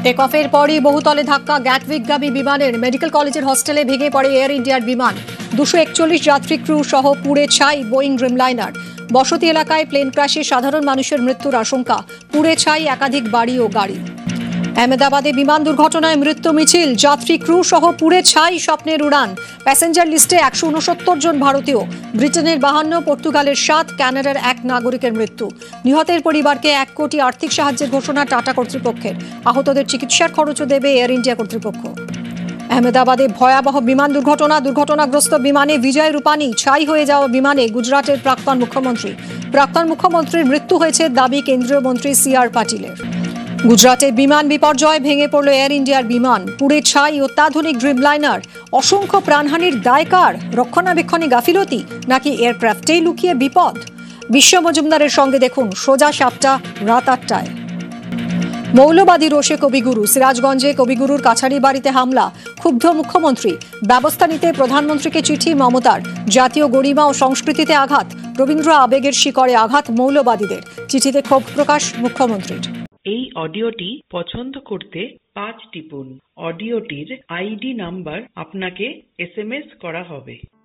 Take অফের পরই বহুতলে ধাক্কা গ্যাটউইকগামী বিমানের। মেডিকেল কলেজের হস্টেলে ভেঙে পড়ে এয়ার ইন্ডিয়ার বিমান। 241 যাত্রী ক্রু সহ পুড়ে ছাই বোয়িং ড্রিমলাইনার। বসতি এলাকায় প্লেন ক্র্যাশে সাধারণ মানুষের মৃত্যুর আশঙ্কা। পুড়ে ছাই একাধিক বাড়ি ও গাড়ি। আহমেদাবাদে বিমান দুর্ঘটনায় মৃত্যু মিছিল। যাত্রী ক্রু সহ পুড়ে ছাই স্বপ্নের উড়ান। প্যাসেঞ্জার লিস্টে 169 জন ভারতীয়। ব্রিটেনের 52, পর্তুগালের 7, কানাডার 1 নাগরিকের মৃত্যু। নিহতের পরিবারকে 1 কোটি আর্থিক সাহায্যের ঘোষণা টাটা কর্তৃপক্ষের। আহতদের চিকিৎসার খরচও দেবে এয়ার ইন্ডিয়া কর্তৃপক্ষ। আহমেদাবাদে ভয়াবহ বিমান দুর্ঘটনাগ্রস্ত বিমানে বিজয় রূপানি। ছাই হয়ে যাওয়া বিমানে গুজরাটের প্রাক্তন মুখ্যমন্ত্রীর মৃত্যু হয়েছে দাবি কেন্দ্রীয় মন্ত্রী CR পাটিলের। গুজরাটে বিমান বিপর্যয়, ভেঙে পড়ল এয়ার ইন্ডিয়ার বিমান। পুড়ে ছাই অত্যাধুনিক ড্রিমলাইনার। অসংখ্য প্রাণহানির দায় কার? রক্ষণাবেক্ষণে গাফিলতি নাকি এয়ারক্রাফটেই লুকিয়ে বিপদ? বিশ্ব মজুমদারের সঙ্গে দেখুন সোজা সাপটা রাত 8টায়। মৌলবাদী রোষে কবিগুরু। সিরাজগঞ্জে কবিগুরুর কাছারি বাড়িতে হামলা। ক্ষুব্ধ মুখ্যমন্ত্রী। ব্যবস্থা নিতে প্রধানমন্ত্রীকে চিঠি মমতার। জাতীয় গরিমা ও সংস্কৃতিতে আঘাত। রবীন্দ্র আবেগের শিকড়ে আঘাত মৌলবাদীদের। চিঠিতে ক্ষোভ প্রকাশ মুখ্যমন্ত্রীর। এই অডিওটি পছন্দ করতে 5 টিপুন। অডিওটির ID নাম্বার আপনাকে SMS করা হবে।